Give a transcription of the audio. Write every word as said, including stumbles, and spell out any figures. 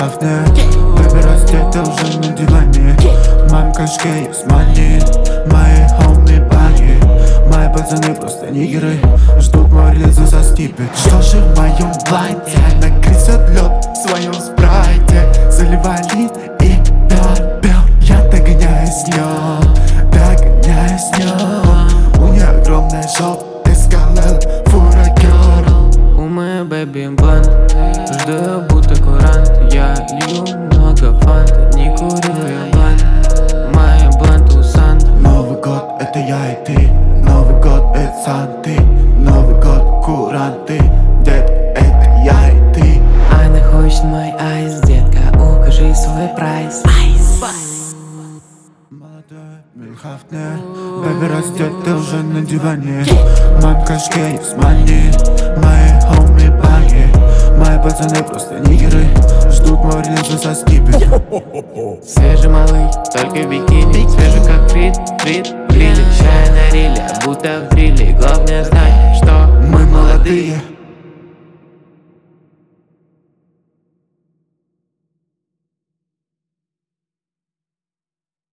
главное, baby, раздета уже на диване. В моем кошке есть мани, мои хоми бани. Мои пацаны просто нигеры, ждут мой релиза со стипи. Что же в моем бланте? Нагрызет лед в своем спрайте. Заливай лин и пел-пел. Я догоняюсь днем, догоняюсь днем. У нее огромная жопа, эскалел, фура герл. У моей бэби блант, жду ее будто курант. Я лью много фанта, не курю я блант. Моя блант у Санта. Новый год это я и ты, Новый год это Санты, Новый год куранты. Детка, это я и ты. Она хочет мой айс, детка, укажи свой прайс. Молодой, милхафтне, бэби, раздета уже на диване. В моем кошке есть мани, мои хоми баги. Мои пацаны просто нигеры, ждут мой релиза со стипи. Свежий малый, только в бикини, свежий как фрит, фрит, фрит. Чай на риле, будто в дриле. Главное знать, что Мы молодые.